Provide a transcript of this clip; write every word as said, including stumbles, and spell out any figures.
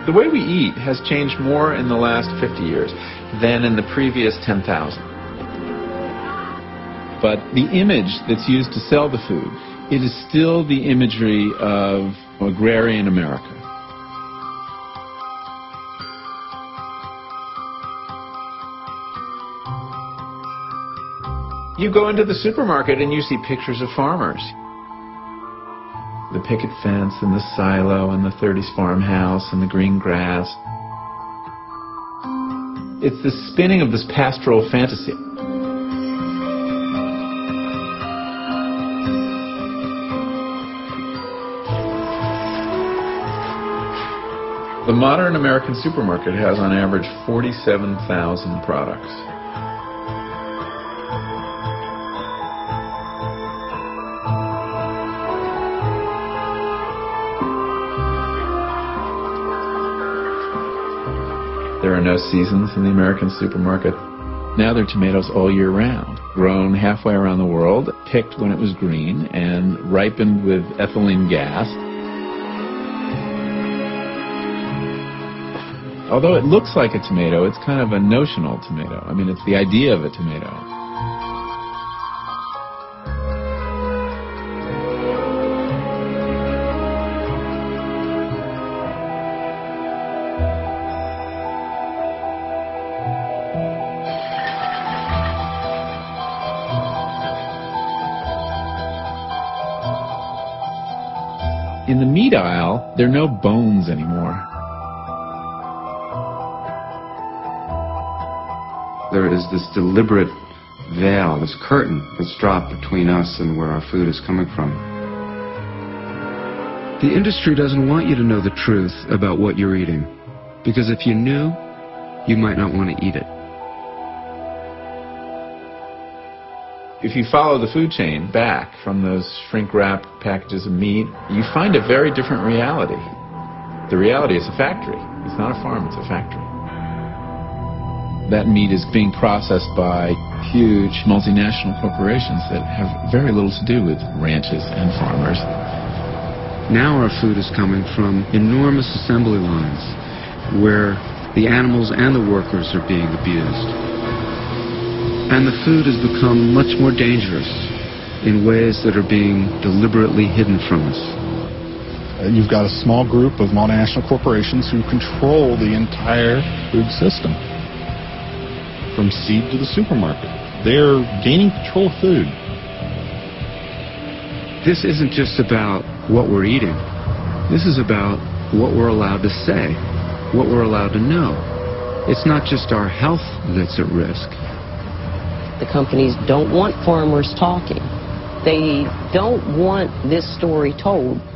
The way we eat has changed more in the last fifty years than in the previous ten thousand. But the image that's used to sell the food, it is still the imagery of agrarian America. You go into the supermarket and you see pictures of farmers. The picket fence and the silo and the thirties farmhouse and the green grass. It's the spinning of this pastoral fantasy. The modern American supermarket has on average forty-seven thousand products. There are no seasons in the American supermarket. Now there are tomatoes all year round, grown halfway around the world, picked when it was green, and ripened with ethylene gas. Although it looks like a tomato, it's kind of a notional tomato. I mean, it's the idea of a tomato. In the meat aisle, there are no bones anymore. There is this deliberate veil, this curtain that's dropped between us and where our food is coming from. The industry doesn't want you to know the truth about what you're eating, because if you knew, you might not want to eat it. If you follow the food chain back from those shrink-wrapped packages of meat, you find a very different reality. The reality is a factory. It's not a farm, it's a factory. That meat is being processed by huge multinational corporations that have very little to do with ranches and farmers. Now our food is coming from enormous assembly lines where the animals and the workers are being abused. And the food has become much more dangerous in ways that are being deliberately hidden from us. You've got a small group of multinational corporations who control the entire food system, from seed to the supermarket. They're gaining control of food. This isn't just about what we're eating. This is about what we're allowed to say, what we're allowed to know. It's not just our health that's at risk. The companies don't want farmers talking. They don't want this story told.